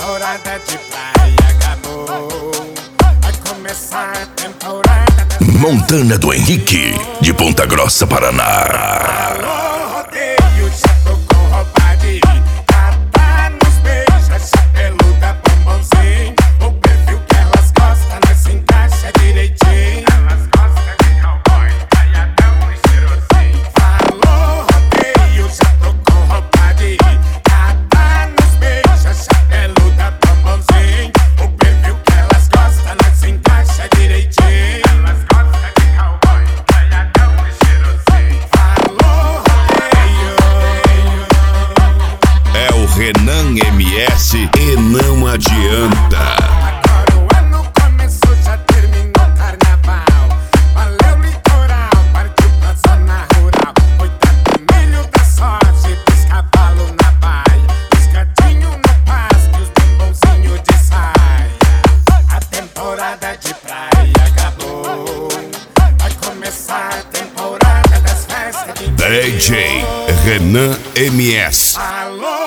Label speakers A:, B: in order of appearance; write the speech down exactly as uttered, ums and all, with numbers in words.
A: temporada de praia acabou. Vai começar a temporada das...
B: Montana do Henrique, de Ponta Grossa, Paraná.
A: Alô, rodeio, já tô com roupa de cata nos beijos, chapeluda, bombonzinho. O perfil que elas gostam, nós se encaixa direitinho. Elas gostam de cowboy, caiadão e cheirosinho. Alô, rodeio, já tô com roupa de cata nos beijos, chapeluda, bombonzinho. O perfil que elas gostam, nós se encaixa direitinho. Elas gostam de cowboy, caiadão e cheirosinho. Alô, rodeio.
C: É o Renan M S e não adianta.
A: Agora o ano começou, já terminou o carnaval. Valeu litoral, partiu pra zona rural. Oitavo milho da sorte, dos cavalos na baia, os gatinhos no pasto, os bombonzinhos de saia. A temporada de praia acabou. Vai começar a temporada das festas de
C: D J Renan M S.
A: Alô,